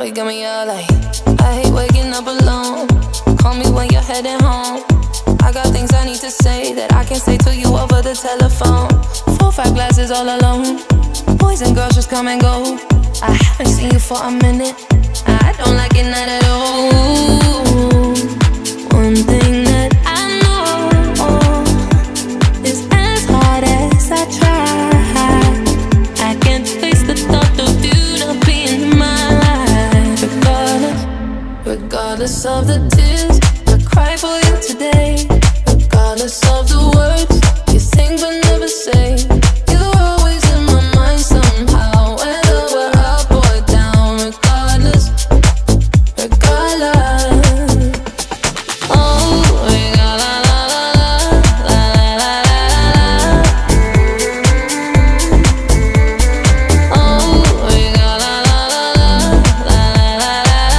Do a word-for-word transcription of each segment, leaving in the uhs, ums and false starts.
you got me out like I hate waking up alone. Call me when you're heading home. I got things I need to say that I can't say to you over the telephone. Four, five glasses all alone. Boys and girls just come and go. I haven't seen you for a minute. I don't like it, not at all. One thing that I know is as hard as I try, I can't face the thought of you not being in my life. Regardless, regardless of the tears I cry for you today, regardless of the words you sing but never say, you're always in my mind somehow, whether we're up or down. Regardless, regardless. Oh, regardless, la la la la la. Oh, regardless, la la la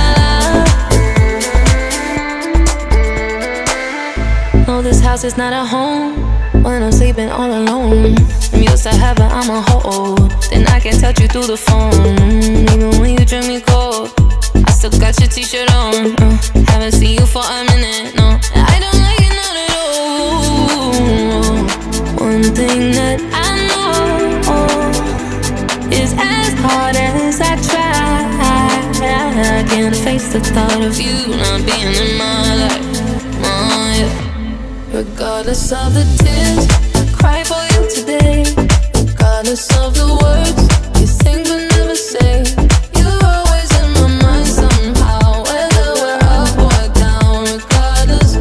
la. No, this house is not a home when I'm sleeping all alone. I'm used to heaven, I'm a hoe. Then I can touch you through the phone. Even when you drink me cold, I still got your t-shirt on. uh, Haven't seen you for a minute, no, I don't like it, not at all. One thing that I know is as hard as I try, I can't face the thought of you not being in my life. Oh, yeah. Regardless of the tears I cry for you today, regardless of the words you sing but never say, you're always in my mind somehow, whether we're up or down. Regardless,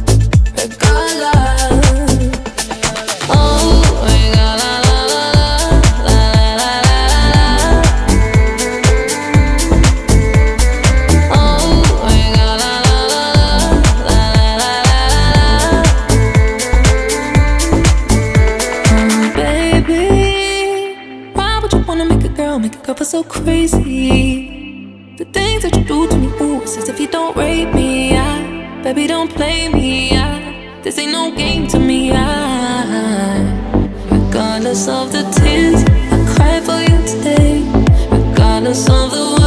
regardless. Oh, regardless, la la la la la. Oh, regardless, la la la la. Oh, baby, why would you wanna make a girl, make a girl feel so crazy? The things that you do to me, ooh, it's as if you don't rape me. I, baby, don't play me. I, this ain't no game to me. I, regardless of the tears I cry for you today, regardless of the